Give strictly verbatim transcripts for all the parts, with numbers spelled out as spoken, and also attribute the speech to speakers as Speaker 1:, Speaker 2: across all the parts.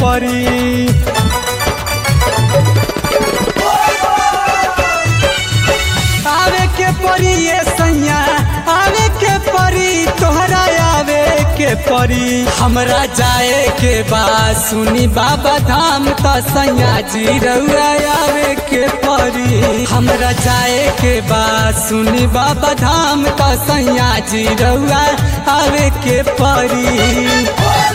Speaker 1: परी। आवे के परी ये सैया आवे के परी तोहरा आवे के परी। हमरा जाए के बाद सुनी बाबा धाम त सैया जी रउआ आवे के परी। हमरा जाए के बाद सुनी बाबा धाम त सैया जी रउआ आवे के परी।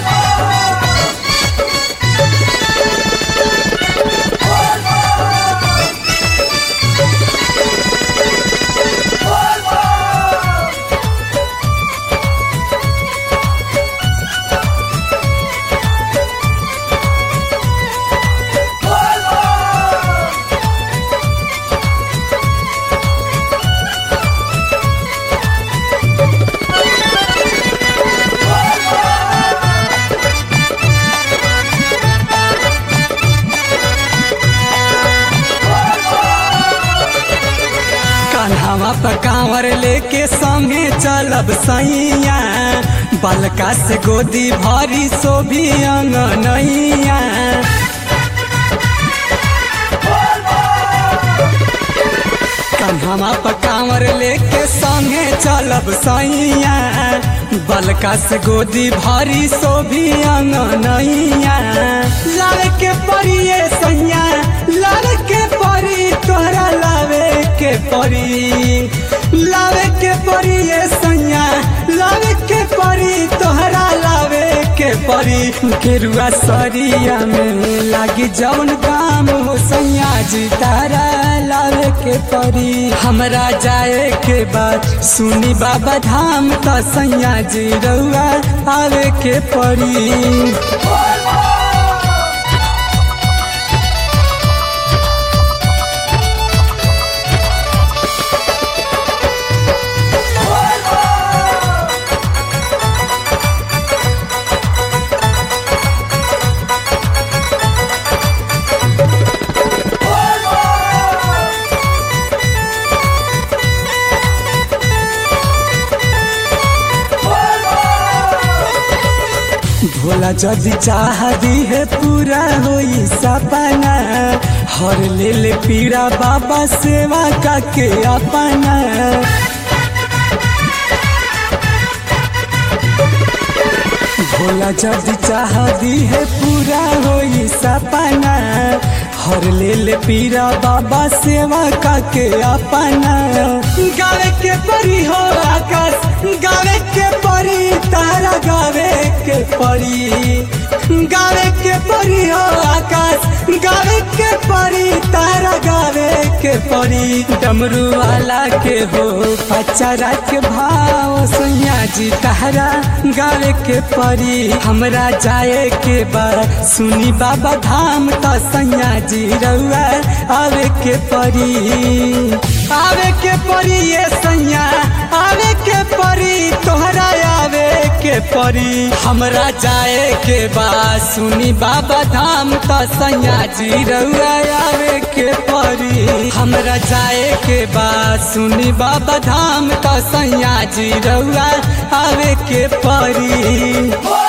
Speaker 1: कान्हावा पर कांवर लेके संगे चलब सैया। बालका से गोदी भरी सोभी अंगनैया। कान्हावा पर कांवर लेके संगे चलब सैया। बालका से गोदी भरी सोभी अंगनैया। लावे के परी ये सैया लावे के परी तोहरा लावे के परी। लावे के परी ये सैया लावे के परी तोहरा लावे के परी। गेरुआ सरिया में लागी जौन काम हो सैया जी तारा लावे के परी। हमरा जाए के बाद सुनी बाबा धाम त सैया जी रउआ आवे के परी। भोला जदि चाह दी है पूरा होई सपना। हर ले ले पीड़ा बाबा सेवा का के अपना। भोला जदि चाह दी है पूरा होई सपना। हर ले ले पीड़ा बाबा सेवा का के अपना। गावे के परी हो आकाश गावे के परी तारा गावे के परी। गावे के परी हो आकाश गावे के परी तारा गावे के परी। डमरू वाला के हो पचरा के भाव सैया जी तारा गावे के परी। हमरा जाए के बाद सुनी बाबा धाम त सैया जी रउआ आवे के परी। आवे के परी ये सैया आवे के परी तोहरा आवे के परी। हमरा जाए के बाद सुनी बाबा धाम त सैया जी रउआ आवे के परी। हमरा जाए के बाद सुनी बाबा धाम त सैया जी रउआ आवे के परी।